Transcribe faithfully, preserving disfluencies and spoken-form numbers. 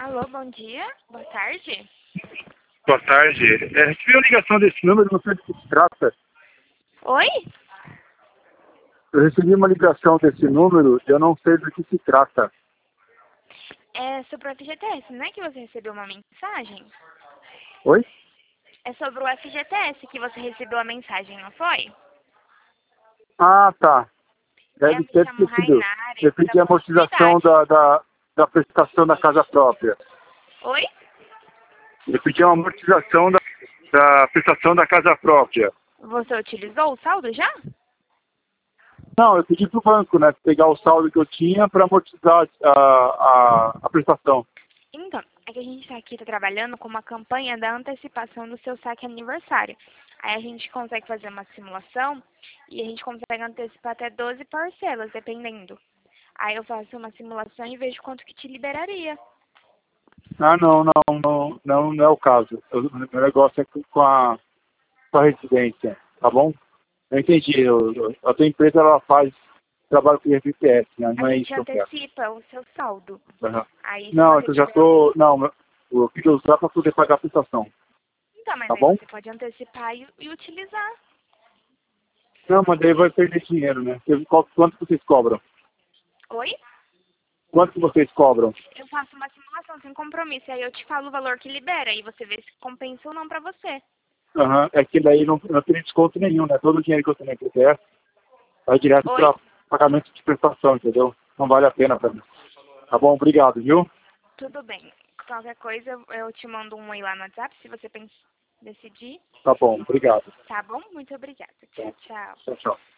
Alô, bom dia. Boa tarde. Boa tarde. É, recebi uma ligação desse número, não sei do que se trata. Oi? Eu recebi uma ligação desse número e eu não sei do que se trata. É sobre o F G T S, não é que você recebeu uma mensagem? Oi? É sobre o F G T S que você recebeu a mensagem, não foi? Ah, tá. Eu Deve me ter chamo sido. Rainara, eu Eu sou da pedi a amortização comunidade. da, da, da prestação da casa própria. Oi? Eu pedi uma amortização da, da prestação da casa própria. Você utilizou o saldo já? Não, eu pedi pro banco, né? Pegar o saldo que eu tinha para amortizar a, a, a prestação. Então, é que a gente está aqui tá trabalhando com uma campanha da antecipação do seu saque aniversário. Aí a gente consegue fazer uma simulação e a gente consegue antecipar até doze parcelas, dependendo. Aí eu faço uma simulação e vejo quanto que te liberaria. Ah, não, não, não, não, não é o caso. O meu negócio é com a, com a residência, tá bom? Eu entendi. Eu, eu, a tua empresa ela faz trabalho com I F P S, né? A Não é isso gente que eu quero. antecipa o seu saldo. Uhum. Aí se Não, é você que eu já tiver... tô. Não, eu queria usar para poder pagar a prestação, Então, mas tá aí bom? você pode antecipar e, e utilizar. Não, mas daí vai perder dinheiro, né? Eu- qual- Quanto vocês cobram? Oi? Quanto que vocês cobram? Eu faço uma simulação sem compromisso. Aí eu te falo o valor que libera. E você vê se compensa ou não pra você. Uhum. É que daí não, não tem desconto nenhum, né? Todo o dinheiro que eu tenho na I F P S vai direto Oi? para pagamento de prestação, entendeu? Não vale a pena para mim. Tá bom? Obrigado, viu? Tudo bem. Qualquer coisa, eu te mando um oi lá no WhatsApp, se você pens- decidir. Tá bom, obrigado. Tá bom? Muito obrigada. Tá. Tchau, tchau. Tchau, tchau.